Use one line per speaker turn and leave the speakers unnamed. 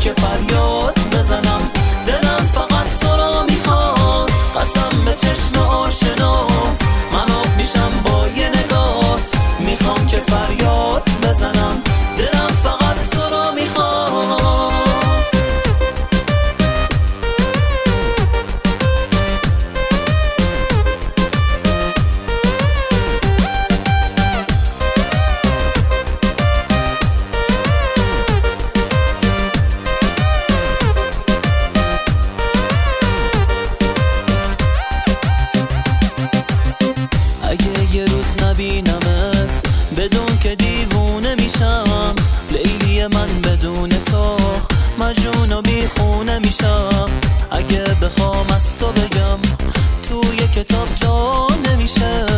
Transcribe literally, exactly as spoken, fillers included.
که فریاد بزنم. دلم فقط تو را میخواد، قسم به چشم آشنات، من آب میشم با یه نگات. میخوام که فریاد بزنم، دلم فقط تو را میخواد. اگه یه روز نبینمت بدون که دیوونه میشم، لیلی من بدون تو مجنون و بیخونه میشم. اگه بخوام از تو بگم توی کتاب جا نمیشه،